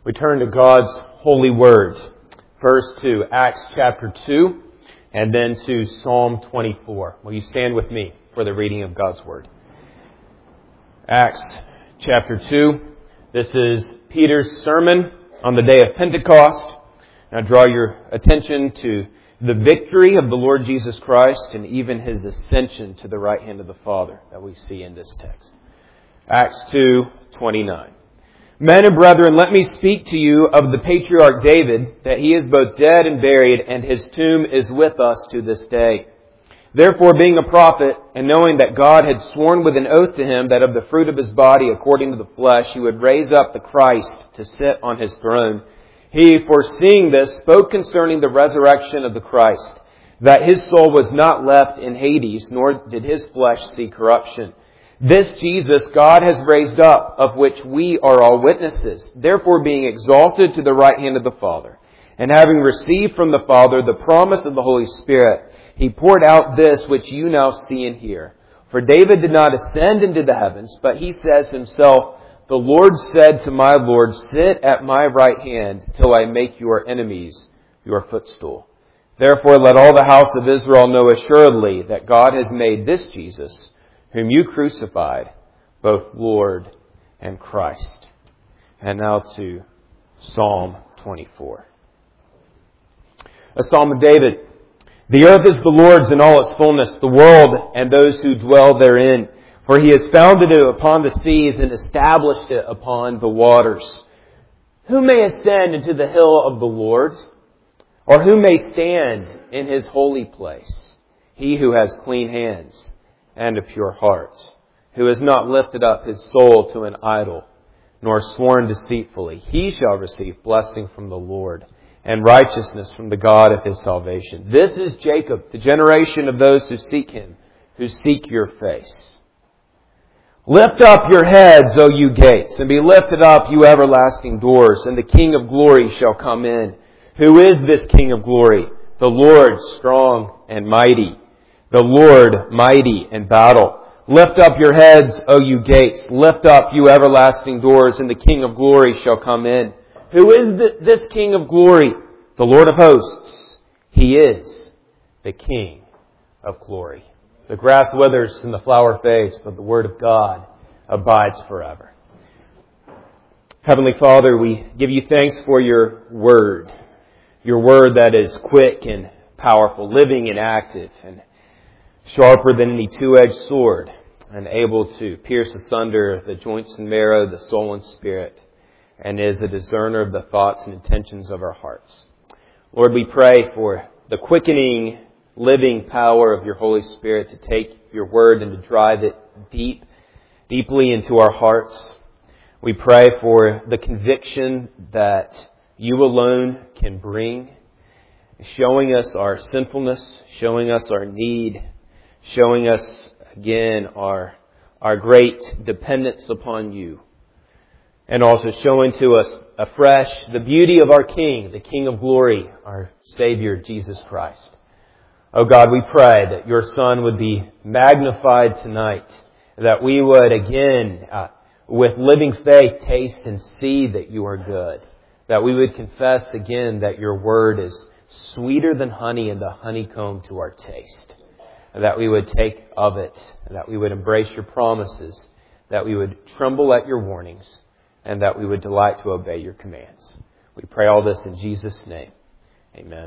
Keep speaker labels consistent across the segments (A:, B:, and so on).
A: We turn to God's holy word, first to Acts chapter 2, and then to Psalm 24. Will you stand with me for the reading of God's word? Acts chapter 2. This is Peter's sermon on the day of Pentecost. Now draw your attention to the victory of the Lord Jesus Christ and even His ascension to the right hand of the Father that we see in this text. Acts 2:29. Men and brethren, let me speak to you of the patriarch David, that he is both dead and buried, and his tomb is with us to this day. Therefore, being a prophet, and knowing that God had sworn with an oath to him that of the fruit of his body, according to the flesh, he would raise up the Christ to sit on his throne, he, foreseeing this, spoke concerning the resurrection of the Christ, that his soul was not left in Hades, nor did his flesh see corruption. This Jesus God has raised up, of which we are all witnesses. Therefore, being exalted to the right hand of the Father, and having received from the Father the promise of the Holy Spirit, He poured out this which you now see and hear. For David did not ascend into the heavens, but he says himself, the Lord said to my Lord, sit at my right hand till I make your enemies your footstool. Therefore, let all the house of Israel know assuredly that God has made this Jesus, whom you crucified, both Lord and Christ. And now to Psalm 24. A Psalm of David. The earth is the Lord's in all its fullness, the world and those who dwell therein. For He has founded it upon the seas and established it upon the waters. Who may ascend into the hill of the Lord? Or who may stand in His holy place? He who has clean hands and a pure heart, who has not lifted up his soul to an idol, nor sworn deceitfully, he shall receive blessing from the Lord, and righteousness from the God of his salvation. This is Jacob, the generation of those who seek Him, who seek your face. Lift up your heads, O you gates, and be lifted up, you everlasting doors, and the King of glory shall come in. Who is this King of glory? The Lord strong and mighty, the Lord mighty in battle. Lift up your heads, O you gates. Lift up, you everlasting doors, and the King of glory shall come in. Who is this King of glory? The Lord of hosts. He is the King of glory. The grass withers and the flower fades, but the word of God abides forever. Heavenly Father, we give you thanks for your word that is quick and powerful, living and active, and sharper than any two-edged sword, and able to pierce asunder the joints and marrow, the soul and spirit, and is a discerner of the thoughts and intentions of our hearts. Lord, we pray for the quickening, living power of your Holy Spirit to take your word and to drive it deeply into our hearts. We pray for the conviction that you alone can bring, showing us our sinfulness, showing us our need, showing us again our great dependence upon you, and also showing to us afresh the beauty of our King, the King of glory, our Savior, Jesus Christ. Oh God, we pray that your Son would be magnified tonight, that we would again, with living faith, taste and see that you are good, that we would confess again that your word is sweeter than honey and the honeycomb to our taste, and that we would take of it, and that we would embrace your promises, that we would tremble at your warnings, and that we would delight to obey your commands. We pray all this in Jesus' name. Amen.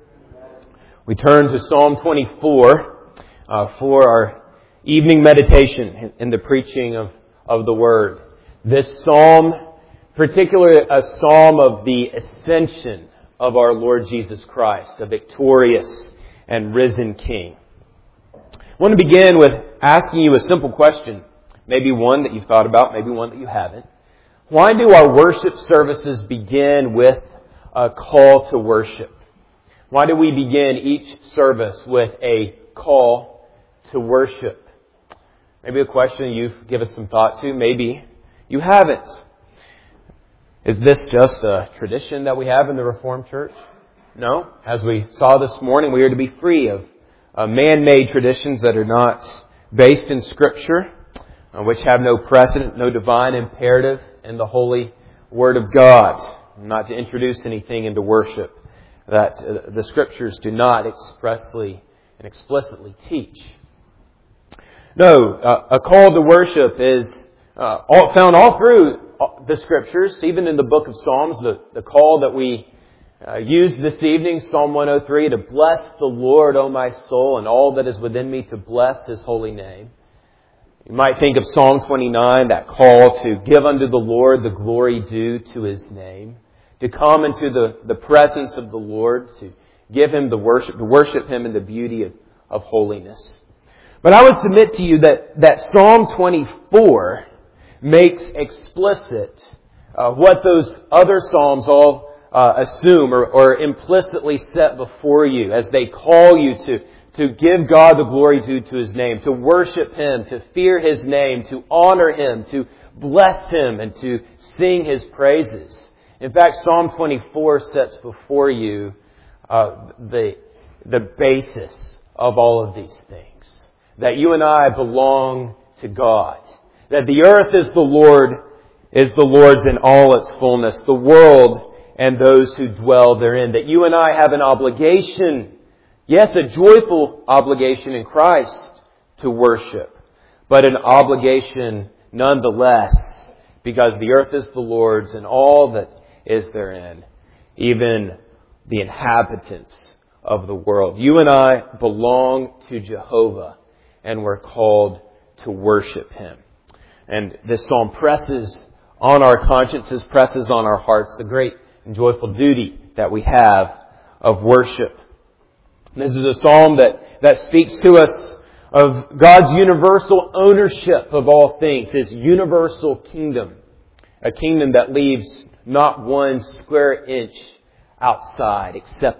A: We turn to Psalm 24 for our evening meditation in the preaching of the Word. This psalm, particularly a psalm of the ascension of our Lord Jesus Christ, a victorious and risen King. I want to begin with asking you a simple question, maybe one that you've thought about, maybe one that you haven't. Why do our worship services begin with a call to worship? Why do we begin each service with a call to worship? Maybe a question you've given some thought to, maybe you haven't. Is this just a tradition that we have in the Reformed Church? No. As we saw this morning, we are to be free of man-made traditions that are not based in Scripture, which have no precedent, no divine imperative in the holy Word of God. not to introduce anything into worship that the Scriptures do not expressly and explicitly teach. No, a call to worship is found all through the Scriptures, even in the book of Psalms, the call that we used this evening, Psalm 103, to bless the Lord, O my soul, and all that is within me, to bless His holy name. You might think of Psalm 29, that call to give unto the Lord the glory due to His name, to come into the presence of the Lord, to give Him the worship, to worship Him in the beauty of holiness. But I would submit to you that Psalm 24 makes explicit what those other Psalms all assume or implicitly set before you as they call you to give God the glory due to His name, to worship Him, to fear His name, to honor Him, to bless Him, and to sing His praises. In fact, Psalm 24 sets before you the basis of all of these things. That you and I belong to God. That the earth is the Lord's in all its fullness, the world and those who dwell therein. That you and I have an obligation, yes, a joyful obligation in Christ to worship, but an obligation nonetheless, because the earth is the Lord's and all that is therein, even the inhabitants of the world. You and I belong to Jehovah, and we're called to worship Him. And this psalm presses on our consciences, presses on our hearts, the great and joyful duty that we have of worship. And this is a psalm that speaks to us of God's universal ownership of all things, His universal kingdom, a kingdom that leaves not one square inch outside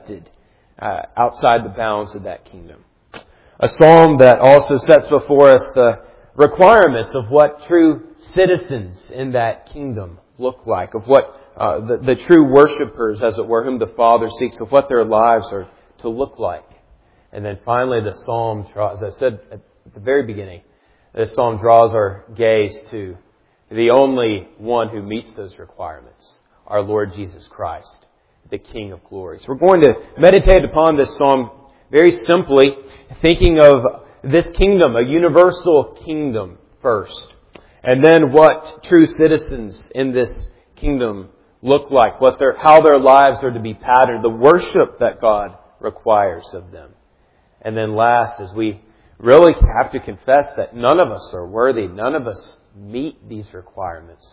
A: the bounds of that kingdom. A psalm that also sets before us the requirements of what true citizens in that kingdom look like, of what the true worshipers, as it were, whom the Father seeks, of what their lives are to look like. And then finally the psalm, as I said at the very beginning, this psalm draws our gaze to the only one who meets those requirements, our Lord Jesus Christ, the King of glory. So we're going to meditate upon this psalm very simply, thinking of this kingdom, a universal kingdom first. And then what true citizens in this kingdom look like, how their lives are to be patterned, the worship that God requires of them. And then last, as we really have to confess that none of us are worthy, none of us meet these requirements,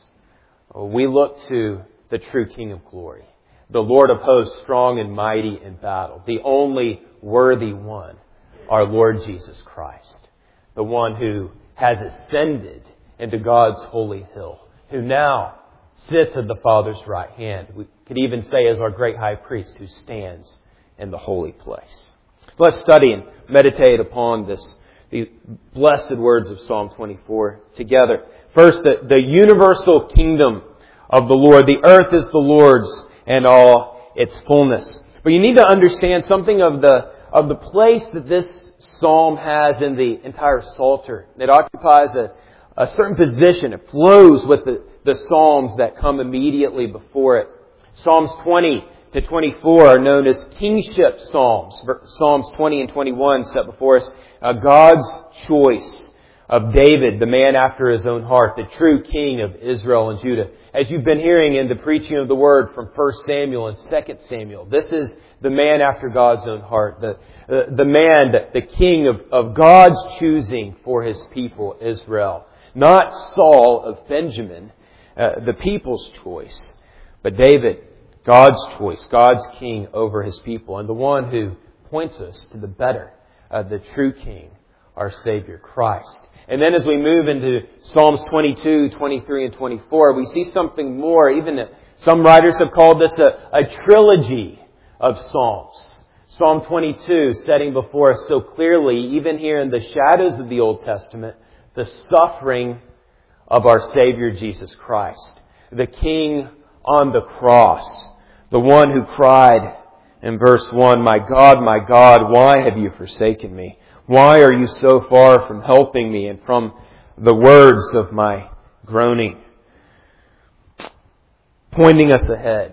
A: we look to the true King of glory, the Lord of hosts, strong and mighty in battle, the only worthy one, our Lord Jesus Christ, the one who has ascended into God's holy hill, who now sits at the Father's right hand. We could even say as our great high priest who stands in the holy place. Let's study and meditate upon these blessed words of Psalm 24 together. First, the universal kingdom of the Lord. The earth is the Lord's and all its fullness. But you need to understand something of the place that this psalm has in the entire Psalter. It occupies a certain position. It flows with the psalms that come immediately before it. Psalms 20 to 24 are known as kingship psalms. Psalms 20 and 21 set before us God's choice of David, the man after His own heart, the true king of Israel and Judah. As you've been hearing in the preaching of the Word from 1 Samuel and 2 Samuel, this is the man after God's own heart, the man, the king of God's choosing for His people, Israel. Not Saul of Benjamin, the people's choice, but David, God's choice, God's king over His people, and the one who points us to the better, the true king, our Savior, Christ. And then as we move into Psalms 22, 23, and 24, we see something more. Even some writers have called this a trilogy of Psalms. Psalm 22 setting before us so clearly, even here in the shadows of the Old Testament, the suffering of our Savior Jesus Christ. The King on the cross. The one who cried in verse 1, my God, why have you forsaken me? Why are you so far from helping me and from the words of my groaning? Pointing us ahead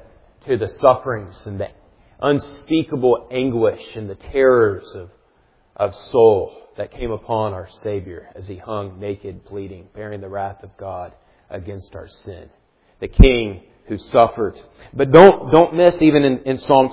A: to the sufferings and the unspeakable anguish and the terrors of soul that came upon our Savior as He hung naked, bleeding, bearing the wrath of God against our sin. The King who suffered. But don't miss, even in Psalm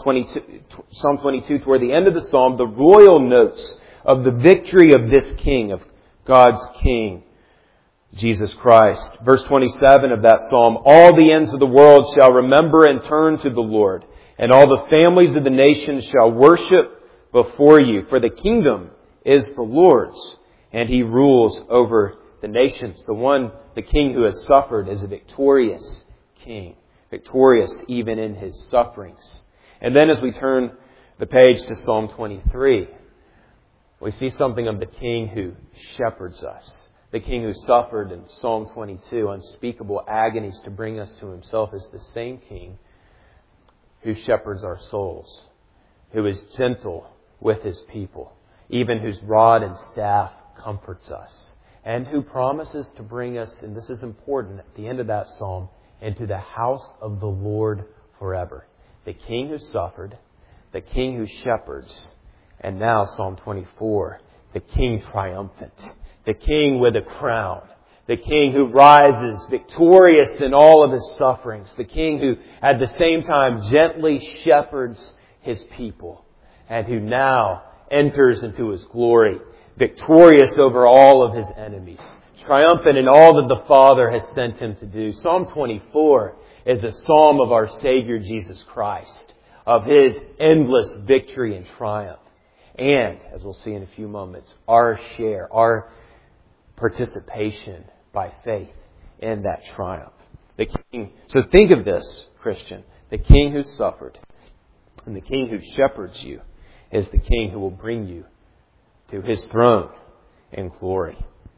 A: 22, toward the end of the Psalm, the royal notes of the victory of this King, of God's King, Jesus Christ. Verse 27 of that Psalm, all the ends of the world shall remember and turn to the Lord, and all the families of the nations shall worship before you. For the kingdom is the Lord's, and He rules over the nations. The King who has suffered is a victorious King, victorious even in His sufferings. And then as we turn the page to Psalm 23, we see something of the King who shepherds us. The King who suffered in Psalm 22, unspeakable agonies to bring us to Himself, is the same King who shepherds our souls, who is gentle with His people, even whose rod and staff comforts us, and who promises to bring us, and this is important at the end of that psalm, into the house of the Lord forever. The King who suffered, the King who shepherds, and now Psalm 24, the King triumphant, the King with a crown, the King who rises victorious in all of His sufferings, the King who at the same time gently shepherds His people, and who now enters into His glory, victorious over all of His enemies, triumphant in all that the Father has sent Him to do. Psalm 24 is a psalm of our Savior Jesus Christ, of His endless victory and triumph. And, as we'll see in a few moments, our share, our participation by faith in that triumph. The King. So think of this, Christian. The King who suffered and the King who shepherds you is the King who will bring you to His throne in glory.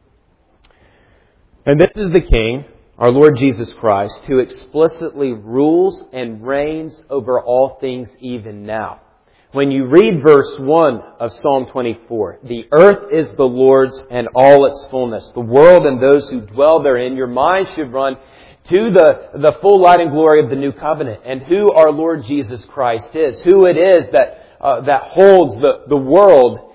A: And this is the King, our Lord Jesus Christ, who explicitly rules and reigns over all things even now. When you read verse 1 of Psalm 24, the earth is the Lord's and all its fullness, the world and those who dwell therein, your mind should run to the full light and glory of the new covenant and who our Lord Jesus Christ is, who it is that holds the world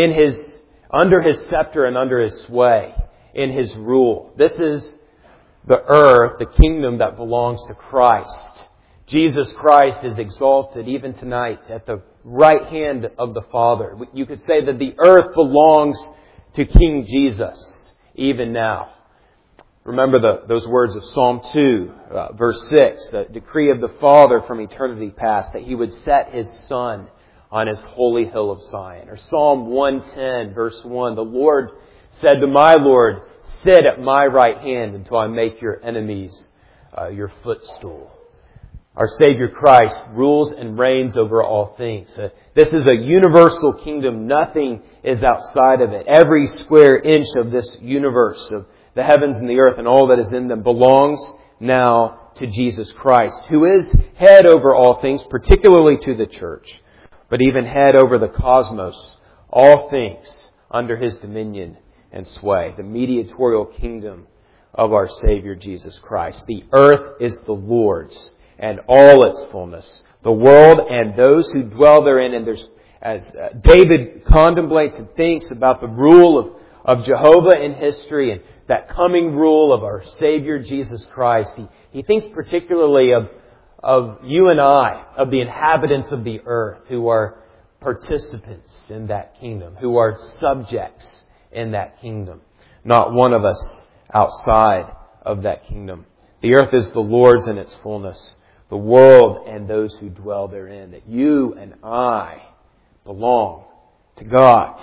A: under His scepter and under His sway, in His rule. This is the earth, the kingdom that belongs to Christ. Jesus Christ is exalted even tonight at the right hand of the Father. You could say that the earth belongs to King Jesus even now. Remember those words of Psalm 2, verse 6, the decree of the Father from eternity past, that He would set His Son on His holy hill of Zion. Or Psalm 110, verse 1, the Lord said to my Lord, sit at my right hand until I make your enemies your footstool. Our Savior Christ rules and reigns over all things. This is a universal kingdom. Nothing is outside of it. Every square inch of this universe, of the heavens and the earth and all that is in them, belongs now to Jesus Christ, who is head over all things, particularly to the church, but even head over the cosmos, all things under His dominion and sway, the mediatorial kingdom of our Savior Jesus Christ. The earth is the Lord's and all its fullness, the world and those who dwell therein. And as David contemplates and thinks about the rule of Jehovah in history and that coming rule of our Savior Jesus Christ, he thinks particularly of you and I, of the inhabitants of the earth who are participants in that kingdom, who are subjects in that kingdom. Not one of us outside of that kingdom. The earth is the Lord's in its fullness, the world and those who dwell therein. That you and I belong to God.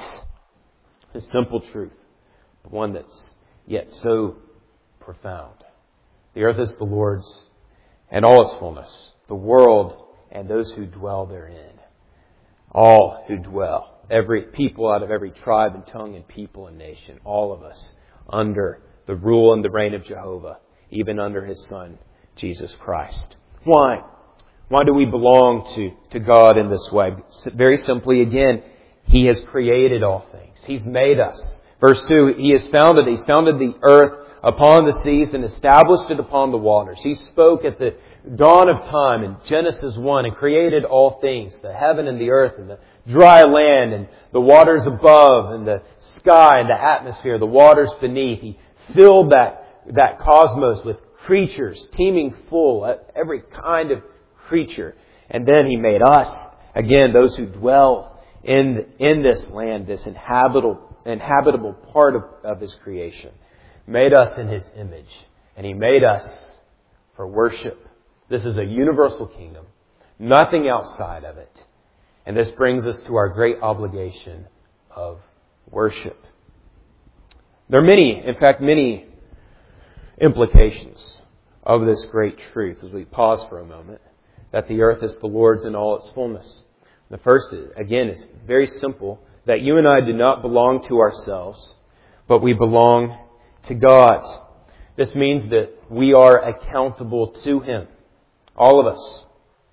A: A simple truth, but one that's yet so profound. The earth is the Lord's and all its fullness, the world and those who dwell therein. All who dwell, every people out of every tribe and tongue and people and nation, all of us under the rule and the reign of Jehovah, even under His Son, Jesus Christ. Why? Why do we belong to God in this way? Very simply, again, He has created all things. He's made us. Verse 2, He's founded the earth upon the seas and established it upon the waters. He spoke at the dawn of time in Genesis 1 and created all things, the heaven and the earth and the dry land and the waters above and the sky and the atmosphere, the waters beneath. He filled that cosmos with creatures, teeming full, every kind of creature. And then He made us, again, those who dwell in this land, this inhabitable part of His creation. Made us in His image. And He made us for worship. This is a universal kingdom. Nothing outside of it. And this brings us to our great obligation of worship. There are many implications of this great truth as we pause for a moment, that the earth is the Lord's in all its fullness. The first, again, is very simple, that you and I do not belong to ourselves, but we belong to God. This means that we are accountable to Him. All of us.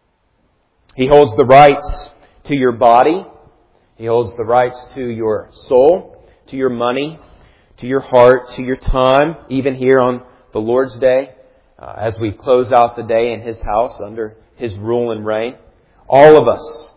A: He holds the rights to your body. He holds the rights to your soul, to your money, to your heart, to your time, even here on the Lord's Day, as we close out the day in His house under His rule and reign. All of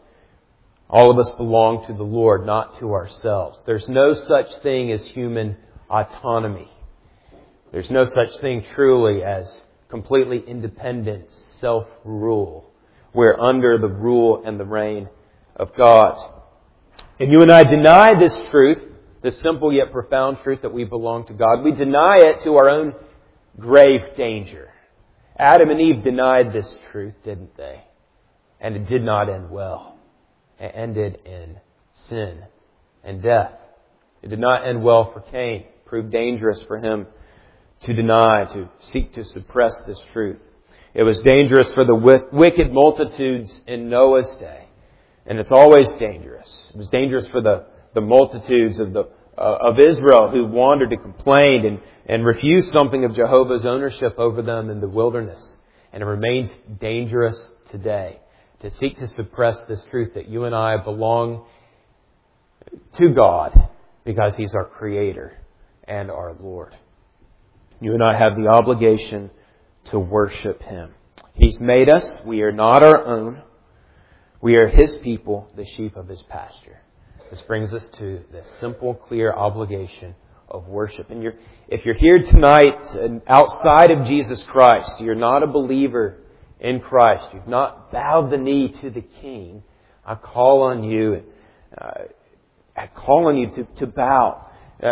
A: us belong to the Lord, not to ourselves. There's no such thing as human autonomy. There's no such thing truly as completely independent self-rule. We're under the rule and the reign of God. And you and I deny this truth, this simple yet profound truth that we belong to God. We deny it to our own grave danger. Adam and Eve denied this truth, didn't they? And it did not end well. It ended in sin and death. It did not end well for Cain. It proved dangerous for him to deny, to seek to suppress this truth. It was dangerous for the wicked multitudes in Noah's day. And it's always dangerous. It was dangerous for the multitudes of Israel who wandered and complained and refused something of Jehovah's ownership over them in the wilderness. And it remains dangerous today to seek to suppress this truth that you and I belong to God because He's our Creator and our Lord. You and I have the obligation to worship Him. He's made us. We are not our own. We are His people, the sheep of His pasture. This brings us to the simple, clear obligation of worship. And if you're here tonight and outside of Jesus Christ, you're not a believer in Christ, you've not bowed the knee to the King, I call on you to bow,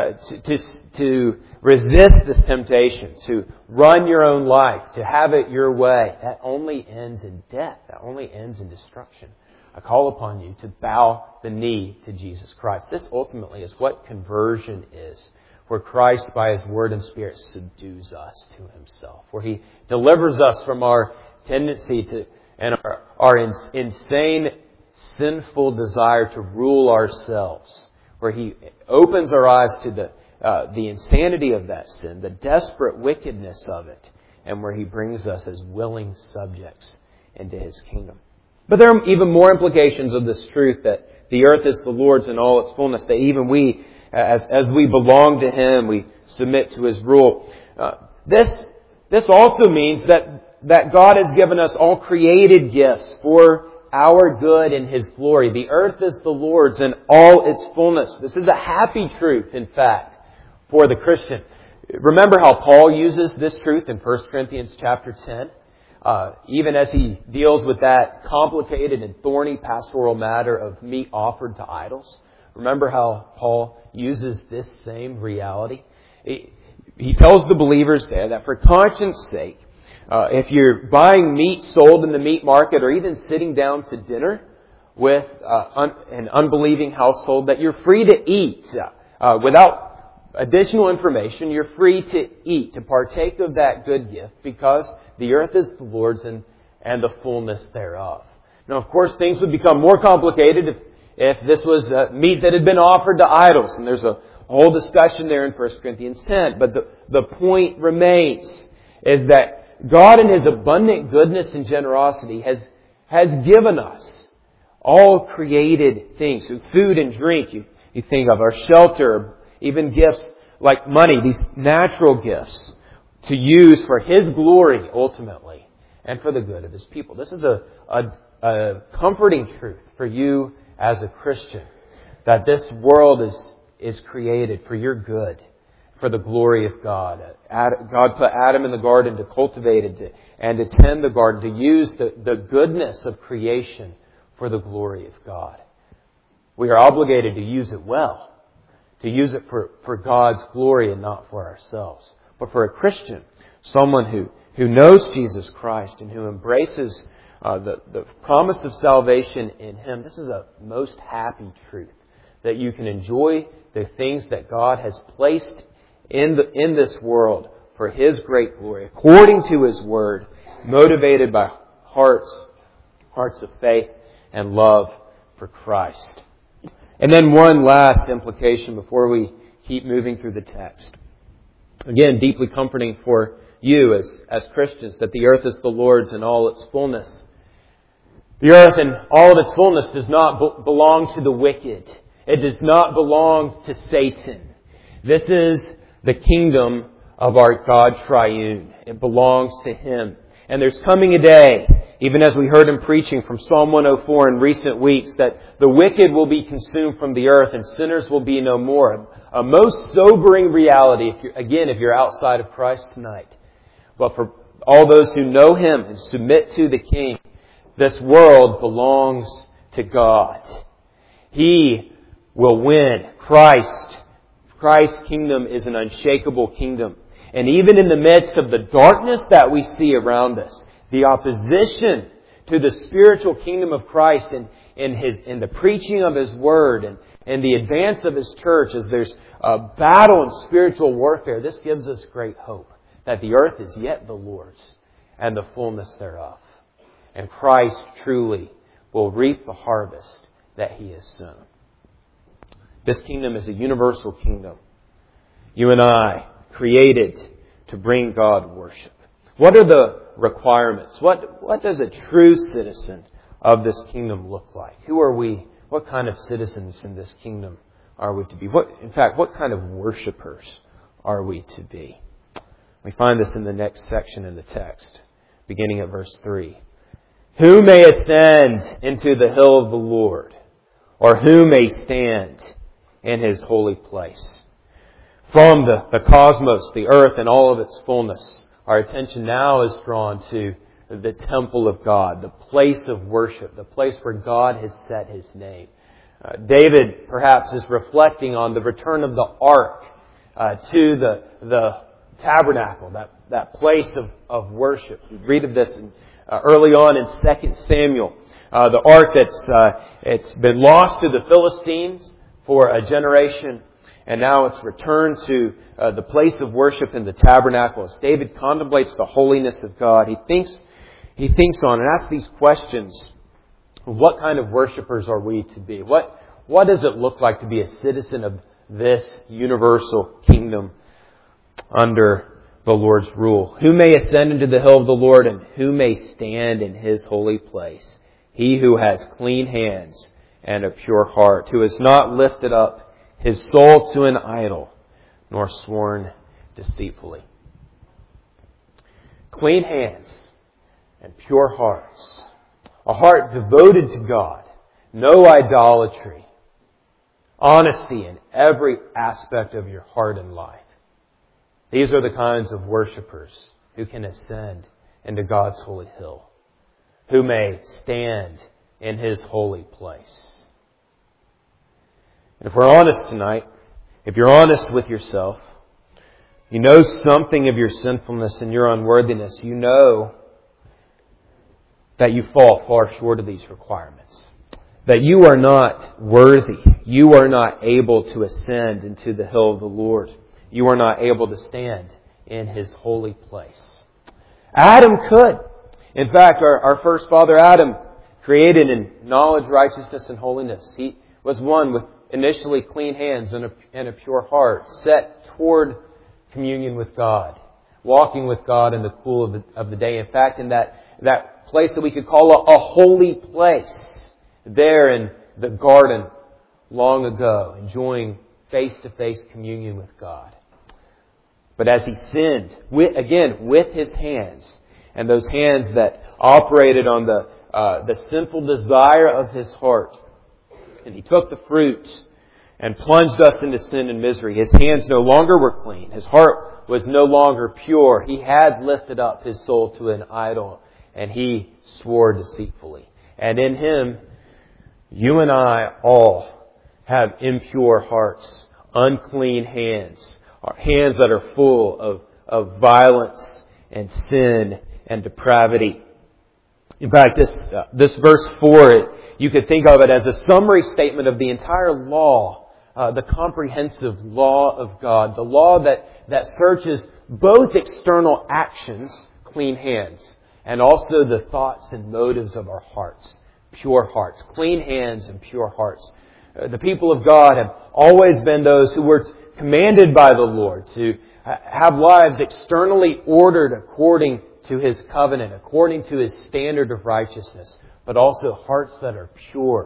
A: to resist this temptation, to run your own life, to have it your way. That only ends in death. That only ends in destruction. I call upon you to bow the knee to Jesus Christ. This ultimately is what conversion is, where Christ, by His Word and Spirit, subdues us to Himself, where He delivers us from our tendency to and our insane, sinful desire to rule ourselves, where He opens our eyes to the insanity of that sin, the desperate wickedness of it, and where He brings us as willing subjects into His kingdom. But there are even more implications of this truth that the earth is the Lord's in all its fullness, that even we, as we belong to Him, we submit to His rule. This also means that God has given us all created gifts for our good and His glory. The earth is the Lord's in all its fullness. This is a happy truth, in fact, for the Christian. Remember how Paul uses this truth in 1 Corinthians chapter 10? Even as he deals with that complicated and thorny pastoral matter of meat offered to idols. Remember how Paul uses this same reality? He tells the believers there that for conscience sake, if you're buying meat sold in the meat market or even sitting down to dinner with an unbelieving household, that you're free to eat without additional information. You're free to eat, to partake of that good gift, because the earth is the Lord's and the fullness thereof. Now, of course, things would become more complicated if this was meat that had been offered to idols. And there's a whole discussion there in 1 Corinthians 10. But the point remains is that God in His abundant goodness and generosity has given us all created things. So food and drink, you think of our shelter, even gifts like money, these natural gifts, to use for His glory ultimately and for the good of His people. This is a comforting truth for you as a Christian, that this world is created for your good, for the glory of God. God put Adam in the garden to cultivate it and to tend the garden, to use the goodness of creation for the glory of God. We are obligated to use it well, to use it for God's glory and not for ourselves. But for a Christian, someone who knows Jesus Christ and who embraces the promise of salvation in Him, this is a most happy truth, that you can enjoy the things that God has placed in this world for His great glory, according to His Word, motivated by hearts of faith and love for Christ. And then one last implication before we keep moving through the text. Again, deeply comforting for you as Christians, that the earth is the Lord's in all its fullness. The earth in all of its fullness does not belong to the wicked. It does not belong to Satan. This is the kingdom of our God Triune. It belongs to Him. And there's coming a day, even as we heard Him preaching from Psalm 104 in recent weeks, that the wicked will be consumed from the earth and sinners will be no more. A most sobering reality, if you're outside of Christ tonight. But for all those who know Him and submit to the King, this world belongs to God. He will win. Christ's kingdom is an unshakable kingdom. And even in the midst of the darkness that we see around us, the opposition to the spiritual kingdom of Christ and in the preaching of His Word and the advance of His church, as there's a battle and spiritual warfare, this gives us great hope that the earth is yet the Lord's and the fullness thereof. And Christ truly will reap the harvest that He has sown. This kingdom is a universal kingdom. You and I, created to bring God worship. What are the requirements? What does a true citizen of this kingdom look like? Who are we? What kind of citizens in this kingdom are we to be? What kind of worshipers are we to be? We find this in the next section in the text, beginning at verse 3. Who may ascend into the hill of the Lord, or who may stand in His holy place? From the cosmos, the earth and all of its fullness, our attention now is drawn to the temple of God, the place of worship, the place where God has set His name. David perhaps is reflecting on the return of the ark to the tabernacle, that place of worship. We read of this early on in 2 Samuel. The ark it's been lost to the Philistines for a generation, and now it's returned to the place of worship in the tabernacle. As David contemplates the holiness of God, he thinks on and asks these questions. What kind of worshipers are we to be? What does it look like to be a citizen of this universal kingdom under the Lord's rule? Who may ascend into the hill of the Lord, and who may stand in His holy place? He who has clean hands and a pure heart, who has not lifted up his soul to an idol, nor sworn deceitfully. Clean hands and pure hearts. A heart devoted to God. No idolatry. Honesty in every aspect of your heart and life. These are the kinds of worshipers who can ascend into God's holy hill, who may stand in His holy place. And if we're honest tonight, if you're honest with yourself, you know something of your sinfulness and your unworthiness. You know that you fall far short of these requirements. That you are not worthy. You are not able to ascend into the hill of the Lord. You are not able to stand in His holy place. Adam could. In fact, our first father Adam, created in knowledge, righteousness, and holiness. He was one with initially clean hands and a pure heart, set toward communion with God, walking with God in the cool of the day. In fact, in that place that we could call a holy place, there in the garden long ago, enjoying face-to-face communion with God. But as he sinned, with his hands, and those hands that operated on the sinful desire of his heart, and he took the fruit and plunged us into sin and misery. His hands no longer were clean. His heart was no longer pure. He had lifted up his soul to an idol, and he swore deceitfully. And in him, you and I all have impure hearts, unclean hands, hands that are full of violence and sin and depravity. In fact, this verse 4, you could think of it as a summary statement of the entire law, the comprehensive law of God, the law that searches both external actions, clean hands, and also the thoughts and motives of our hearts, pure hearts, clean hands and pure hearts. The people of God have always been those who were commanded by the Lord to have lives externally ordered according to His covenant, according to His standard of righteousness, but also hearts that are pure.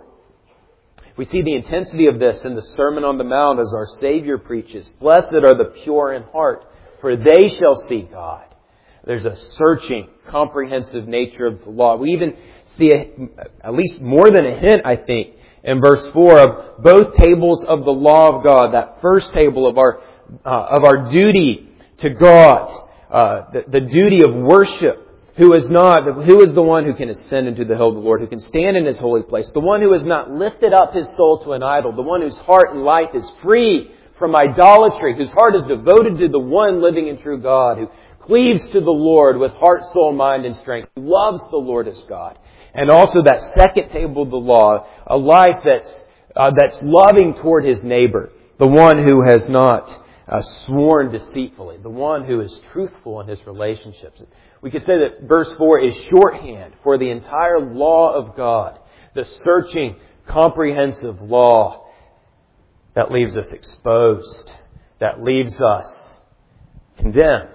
A: We see the intensity of this in the Sermon on the Mount as our Savior preaches, "Blessed are the pure in heart, for they shall see God." There's a searching, comprehensive nature of the law. We even see at least more than a hint, I think, in verse 4 of both tables of the law of God. That first table of our duty to God, the duty of worship. Who is the one who can ascend into the hill of the Lord, who can stand in His holy place? The one who has not lifted up his soul to an idol, the one whose heart and life is free from idolatry, whose heart is devoted to the one living and true God, who cleaves to the Lord with heart, soul, mind, and strength, who loves the Lord as God. And also that second table of the law, a life that's loving toward his neighbor, the one who has not sworn deceitfully, the one who is truthful in his relationships. We could say that verse 4 is shorthand for the entire law of God, the searching, comprehensive law that leaves us exposed, that leaves us condemned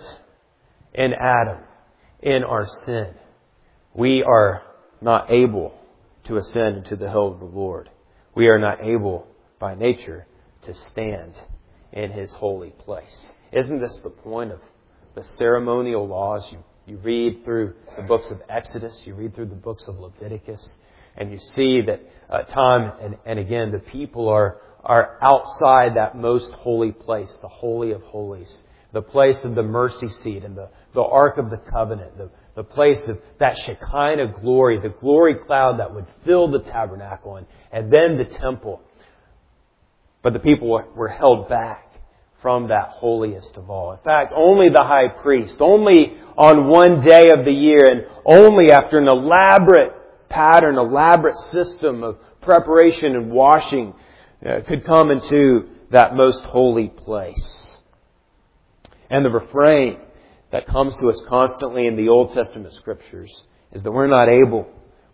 A: in Adam, in our sin. We are not able to ascend into the hill of the Lord. We are not able by nature to stand in His holy place. Isn't this the point of the ceremonial laws? You read through the books of Exodus, you read through the books of Leviticus, and you see that time and again the people are outside that most holy place, the Holy of Holies, the place of the mercy seat and the Ark of the Covenant, the place of that Shekinah glory, the glory cloud that would fill the tabernacle and then the temple. But the people were held back from that holiest of all. In fact, only the high priest, only on one day of the year, and only after an elaborate pattern, elaborate system of preparation and washing, could come into that most holy place. And the refrain that comes to us constantly in the Old Testament Scriptures is that we're not able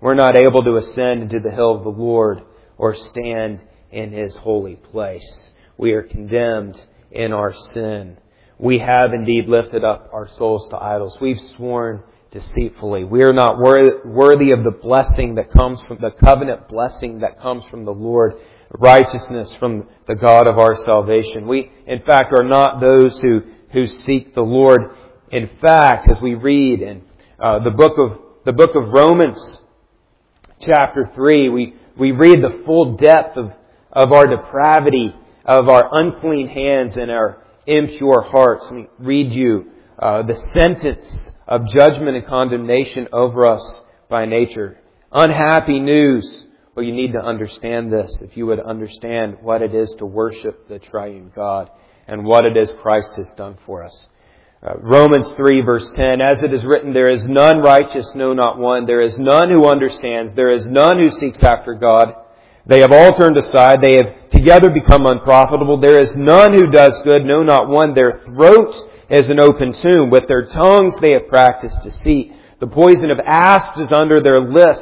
A: to ascend into the hill of the Lord or stand in His holy place. We are condemned in our sin. We have indeed lifted up our souls to idols. We've sworn deceitfully. We are not worthy of the blessing that comes from the covenant blessing that comes from the Lord, righteousness from the God of our salvation. We, in fact, are not those who seek the Lord. In fact, as we read in the book of Romans, chapter 3, we read the full depth of our depravity, of our unclean hands and our impure hearts. Let me read you the sentence of judgment and condemnation over us by nature. Unhappy news. Well, you need to understand this if you would understand what it is to worship the triune God and what it is Christ has done for us. Romans 3 verse 10, as it is written, there is none righteous, no, not one. There is none who understands. There is none who seeks after God. They have all turned aside. They have together become unprofitable. There is none who does good, no, not one. Their throat is an open tomb. With their tongues they have practiced deceit. The poison of asps is under their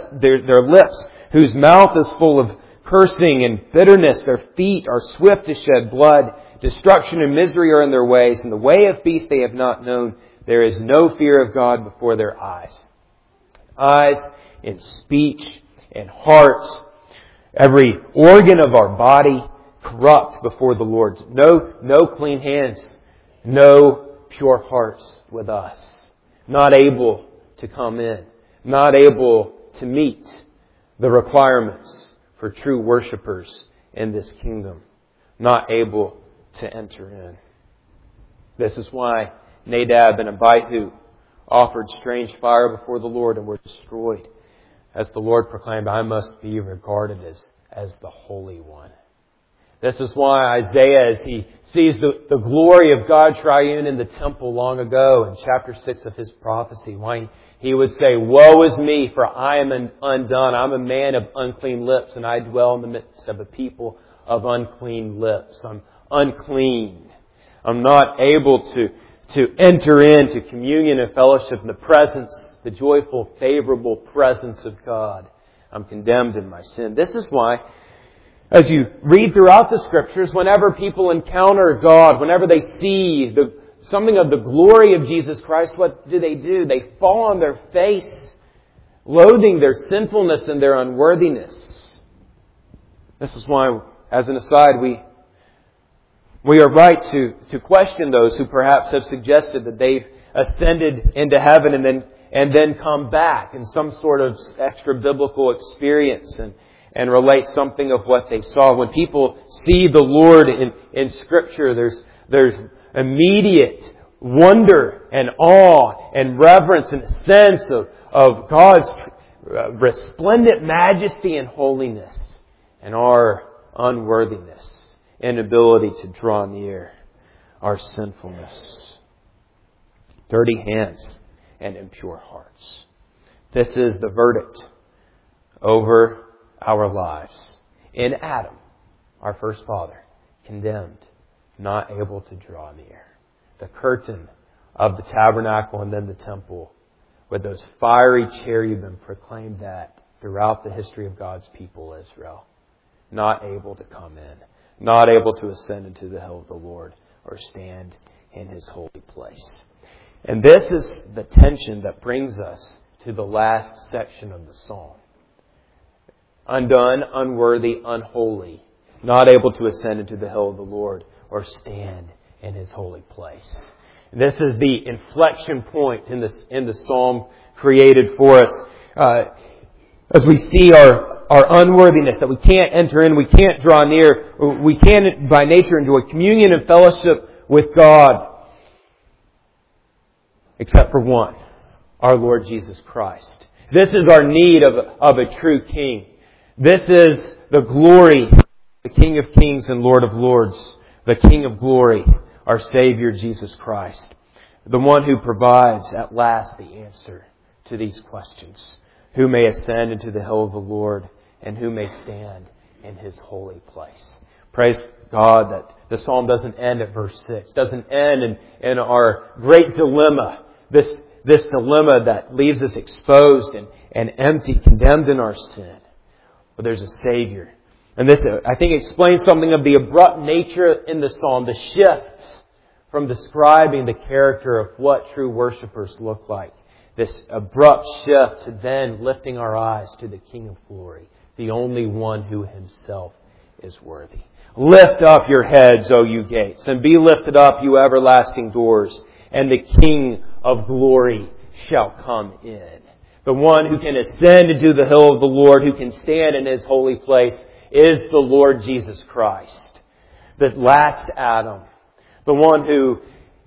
A: lips, whose mouth is full of cursing and bitterness. Their feet are swift to shed blood. Destruction and misery are in their ways, and the way of peace they have not known. There is no fear of God before their eyes. Eyes and speech and heart, every organ of our body corrupt before the Lord. No clean hands, no pure hearts with us. Not able to come in. Not able to meet the requirements for true worshipers in this kingdom. Not able to enter in. This is why Nadab and Abihu offered strange fire before the Lord and were destroyed. As the Lord proclaimed, I must be regarded as the Holy One. This is why Isaiah, as he sees the glory of God triune in the temple long ago, in chapter 6 of his prophecy, why he would say, Woe is me, for I am undone. I'm a man of unclean lips, and I dwell in the midst of a people of unclean lips. I'm unclean. I'm not able to enter into communion and fellowship in the presence, the joyful, favorable presence of God. I'm condemned in my sin. This is why, as you read throughout the Scriptures, whenever people encounter God, whenever they see something of the glory of Jesus Christ, what do? They fall on their face, loathing their sinfulness and their unworthiness. This is why, as an aside, we are right to question those who perhaps have suggested that they've ascended into heaven and then come back in some sort of extra biblical experience and relate something of what they saw. When people see the Lord in Scripture, there's immediate wonder and awe and reverence and a sense of God's resplendent majesty and holiness and our unworthiness, inability to draw near, our sinfulness, dirty hands and impure hearts. This is the verdict over our lives. In Adam, our first father, condemned, not able to draw near. The curtain of the tabernacle and then the temple with those fiery cherubim proclaimed that throughout the history of God's people, Israel. Not able to come in. Not able to ascend into the hill of the Lord or stand in His holy place. And this is the tension that brings us to the last section of the psalm. Undone, unworthy, unholy, not able to ascend into the hill of the Lord or stand in His holy place. And this is the inflection point in the psalm created for us. As we see our unworthiness, that we can't enter in, we can't draw near, we can by nature enjoy communion and fellowship with God. Except for one, our Lord Jesus Christ. This is our need of a true King. This is the glory, the King of Kings and Lord of Lords, the King of glory, our Savior Jesus Christ. The one who provides at last the answer to these questions. Who may ascend into the hill of the Lord and who may stand in His holy place. Praise God that the psalm doesn't end at verse 6. Doesn't end in our great dilemma. This dilemma that leaves us exposed and empty, condemned in our sin. But there's a Savior. And this, I think, explains something of the abrupt nature in the psalm. The shift from describing the character of what true worshipers look like. This abrupt shift to then lifting our eyes to the King of glory. The only one who Himself is worthy. Lift up your heads, O you gates, and be lifted up, you everlasting doors, and the King of glory shall come in. The one who can ascend into the hill of the Lord, who can stand in His holy place, is the Lord Jesus Christ. The last Adam. The one who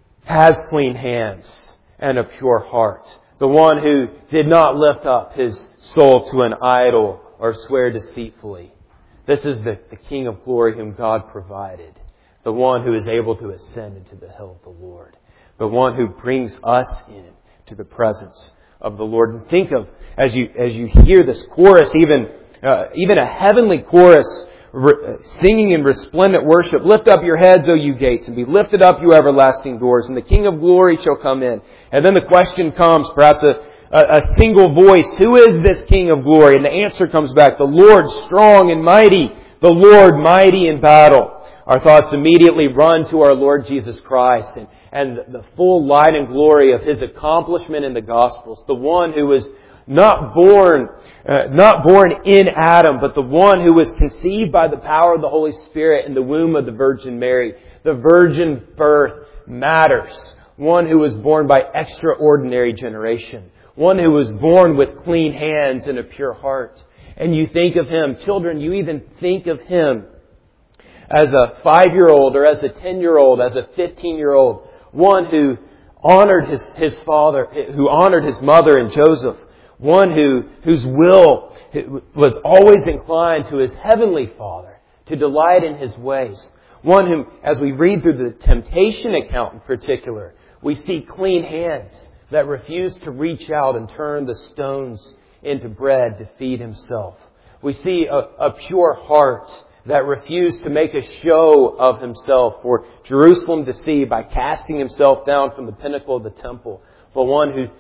A: has clean hands and a pure heart. The one who did not lift up his soul to an idol or swear deceitfully. This is the King of glory whom God provided. The one who is able to ascend into the hill of the Lord. The one who brings us in to the presence of the Lord. And think of, as you hear this chorus, even a heavenly chorus singing in resplendent worship, lift up your heads, O you gates, and be lifted up, you everlasting doors, and the King of glory shall come in. And then the question comes, perhaps a single voice, who is this King of glory? And the answer comes back, the Lord strong and mighty, the Lord mighty in battle. Our thoughts immediately run to our Lord Jesus Christ and the full light and glory of His accomplishment in the Gospels. The one who was not born in Adam, but the one who was conceived by the power of the Holy Spirit in the womb of the Virgin Mary. The virgin birth matters. one who was born by extraordinary generation, one who was born with clean hands and a pure heart. And you think of Him, children, you even think of Him as a 5-year-old or as a 10-year-old, as a 15-year-old, one who honored his father, who honored his mother and Joseph, one whose will was always inclined to his heavenly Father, to delight in His ways. One whom, as we read through the temptation account in particular, we see clean hands that refuse to reach out and turn the stones into bread to feed Himself. We see a pure heart that refused to make a show of Himself for Jerusalem to see by casting Himself down from the pinnacle of the temple, but one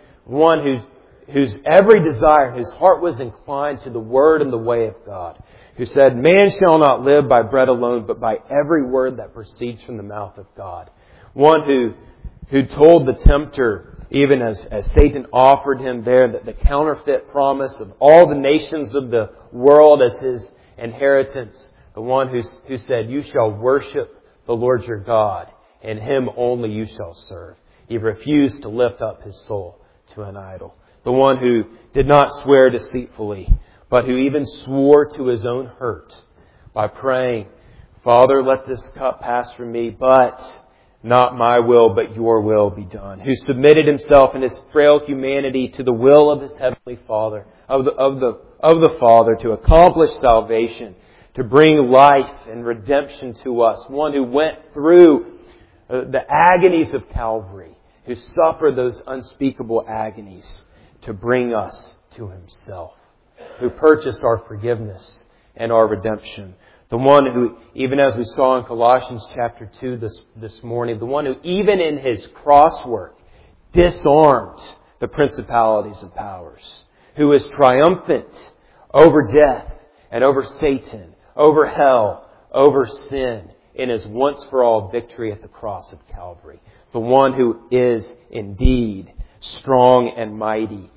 A: whose every desire, whose heart was inclined to the Word and the way of God, who said, "Man shall not live by bread alone, but by every word that proceeds from the mouth of God." One who told the tempter, even as Satan offered him there, that the counterfeit promise of all the nations of the world as his inheritance. The one who said, "You shall worship the Lord your God, and Him only you shall serve." He refused to lift up his soul to an idol. The one who did not swear deceitfully, but who even swore to his own hurt by praying, "Father, let this cup pass from me, but not my will, but your will be done." Who submitted himself in his frail humanity to the will of his heavenly Father, of the Father, to accomplish salvation, to bring life and redemption to us. One who went through the agonies of Calvary, who suffered those unspeakable agonies to bring us to Himself, who purchased our forgiveness and our redemption. The one who, even as we saw in Colossians chapter 2 this morning, the one who even in His cross work disarmed the principalities and powers, who is triumphant over death and over Satan, over hell, over sin, in His once-for-all victory at the cross of Calvary. The one who is indeed strong and mighty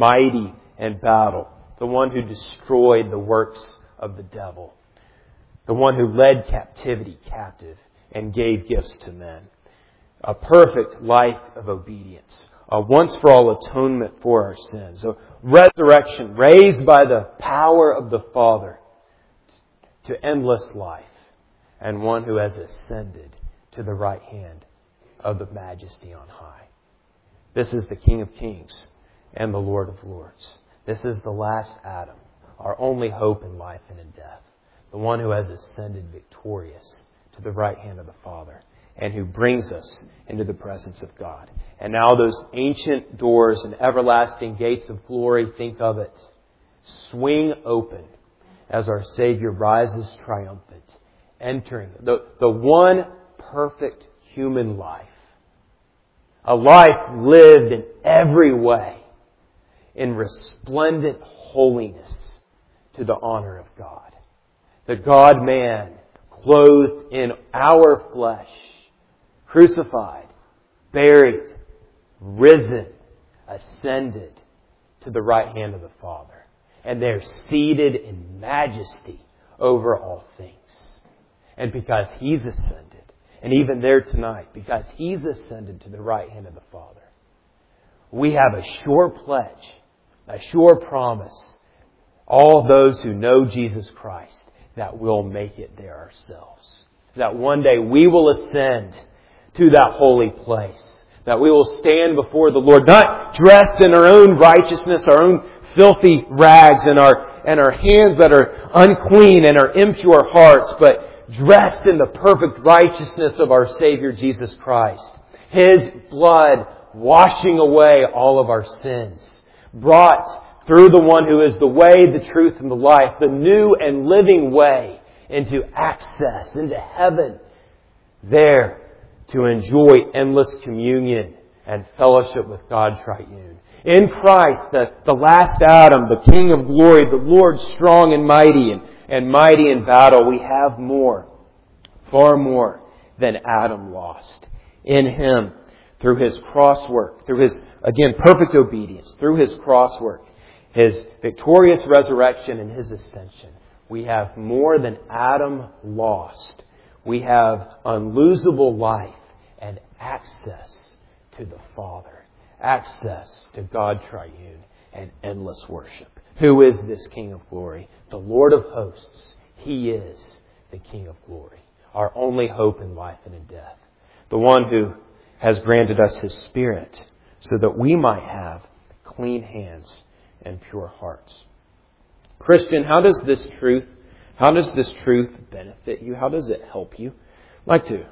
A: in battle. The one who destroyed the works of the devil. The one who led captivity captive and gave gifts to men. A perfect life of obedience. A once-for-all atonement for our sins. A resurrection raised by the power of the Father to endless life, and one who has ascended to the right hand of the Majesty on high. This is the King of Kings and the Lord of Lords. This is the last Adam, our only hope in life and in death. The one who has ascended victorious to the right hand of the Father, and who brings us into the presence of God. And now those ancient doors and everlasting gates of glory, think of it, swing open as our Savior rises triumphant, entering the one perfect human life. A life lived in every way in resplendent holiness to the honor of God. The God-man clothed in our flesh, crucified, buried, risen, ascended to the right hand of the Father. And they're seated in majesty over all things. And because He's ascended, and even there tonight, because He's ascended to the right hand of the Father, we have a sure pledge, a sure promise, all those who know Jesus Christ, that we'll make it there ourselves. That one day we will ascend to that holy place. That we will stand before the Lord, not dressed in our own righteousness, our own filthy rags, and our hands that are unclean and our impure hearts, but dressed in the perfect righteousness of our Savior Jesus Christ. His blood washing away all of our sins. Brought through the one who is the way, the truth, and the life, the new and living way into access, into heaven. There to enjoy endless communion and fellowship with God Triune. In Christ, the last Adam, the King of glory, the Lord strong and mighty in battle, we have more, far more than Adam lost. In Him, through His cross work, through His, again, perfect obedience, through His cross work, His victorious resurrection and His ascension, we have more than Adam lost. We have unlosable life and access to the Father, access to God Triune, and endless worship. Who is this King of glory? The Lord of hosts. He is the King of glory, our only hope in life and in death. The one who has granted us His Spirit so that we might have clean hands and pure hearts. Christian, how does this truth benefit you? How does it help you? I'd like to,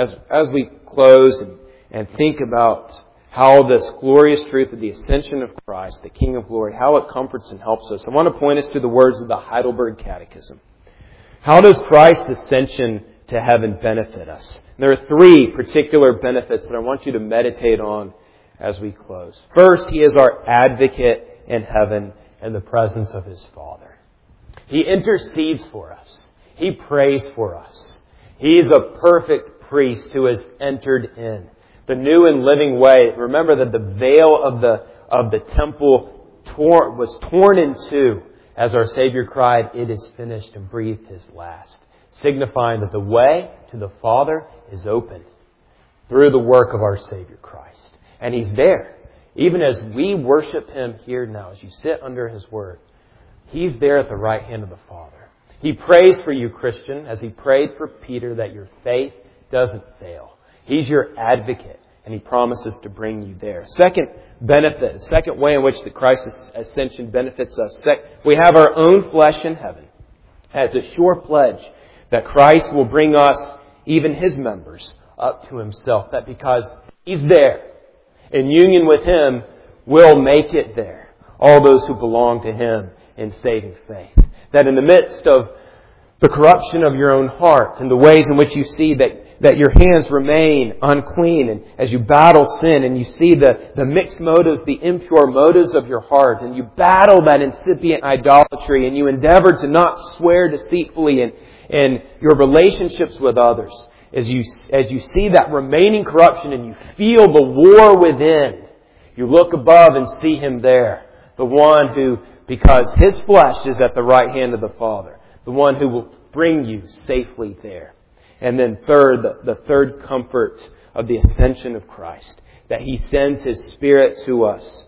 A: as we close and think about how this glorious truth of the ascension of Christ, the King of glory, how it comforts and helps us, I want to point us to the words of the Heidelberg Catechism. How does Christ's ascension to heaven benefit us? And there are three particular benefits that I want you to meditate on as we close. First, He is our advocate in heaven in the presence of His Father. He intercedes for us. He prays for us. He is a perfect priest who has entered in the new and living way. Remember that the veil of the temple was torn in two as our Savior cried, "It is finished," and breathed His last, signifying that the way to the Father is open through the work of our Savior Christ. And He's there. Even as we worship Him here now, as you sit under His Word, He's there at the right hand of the Father. He prays for you, Christian, as He prayed for Peter, that your faith doesn't fail. He's your advocate, and He promises to bring you there. Second benefit, second way in which the Christ's ascension benefits us, we have our own flesh in heaven as a sure pledge that Christ will bring us, even His members, up to Himself. That because He's there, in union with Him, we'll make it there. All those who belong to Him in saving faith. That in the midst of the corruption of your own heart and the ways in which you see that your hands remain unclean, and as you battle sin and you see the mixed motives, the impure motives of your heart, and you battle that incipient idolatry, and you endeavor to not swear deceitfully in your relationships with others, as you see that remaining corruption and you feel the war within, you look above and see Him there, the one who, because His flesh is at the right hand of the Father, the one who will bring you safely there. And then third, the third comfort of the ascension of Christ, that He sends His Spirit to us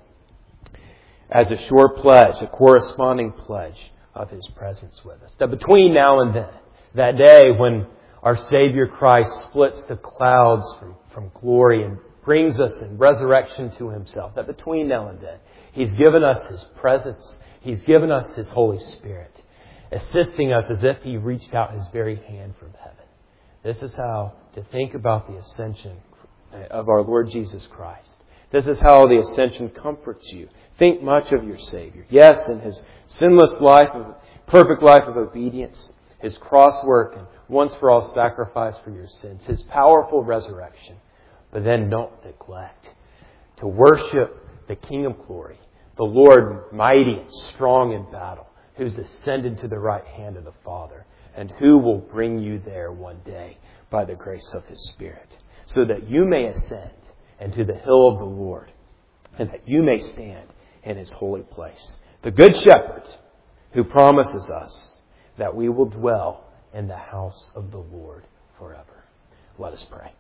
A: as a sure pledge, a corresponding pledge of His presence with us. That between now and then, that day when our Savior Christ splits the clouds from glory and brings us in resurrection to Himself, that between now and then, He's given us His presence. He's given us His Holy Spirit, assisting us as if He reached out His very hand from heaven. This is how to think about the ascension of our Lord Jesus Christ. This is how the ascension comforts you. Think much of your Savior. Yes, in His sinless life, perfect life of obedience, His cross work and once for all sacrifice for your sins, His powerful resurrection. But then don't neglect to worship the King of glory, the Lord mighty and strong in battle, who's ascended to the right hand of the Father, and who will bring you there one day by the grace of His Spirit, so that you may ascend into the hill of the Lord, and that you may stand in His holy place. The Good Shepherd, who promises us that we will dwell in the house of the Lord forever. Let us pray.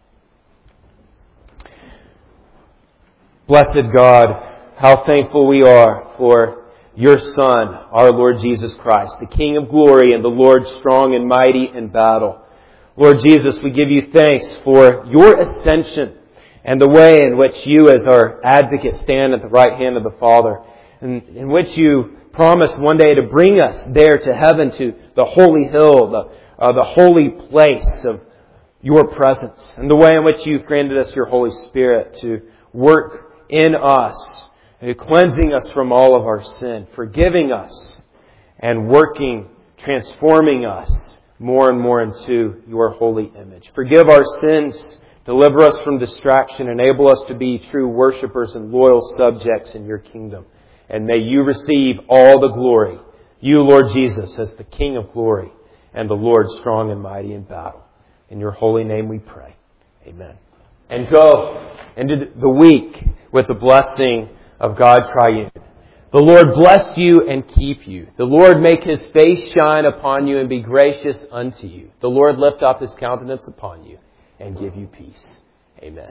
A: Blessed God, how thankful we are for Your Son, our Lord Jesus Christ, the King of glory and the Lord strong and mighty in battle. Lord Jesus, we give You thanks for Your ascension and the way in which You, as our advocate, stand at the right hand of the Father, and in which You promised one day to bring us there to heaven, to the holy hill, the holy place of Your presence, and the way in which You've granted us Your Holy Spirit to work in us, cleansing us from all of our sin, forgiving us, and working, transforming us more and more into Your holy image. Forgive our sins, deliver us from distraction, enable us to be true worshipers and loyal subjects in Your kingdom. And may You receive all the glory, You, Lord Jesus, as the King of glory and the Lord strong and mighty in battle. In Your holy name we pray. Amen. And go into the week with the blessing of God Triune. The Lord bless you and keep you. The Lord make His face shine upon you and be gracious unto you. The Lord lift up His countenance upon you and give you peace. Amen.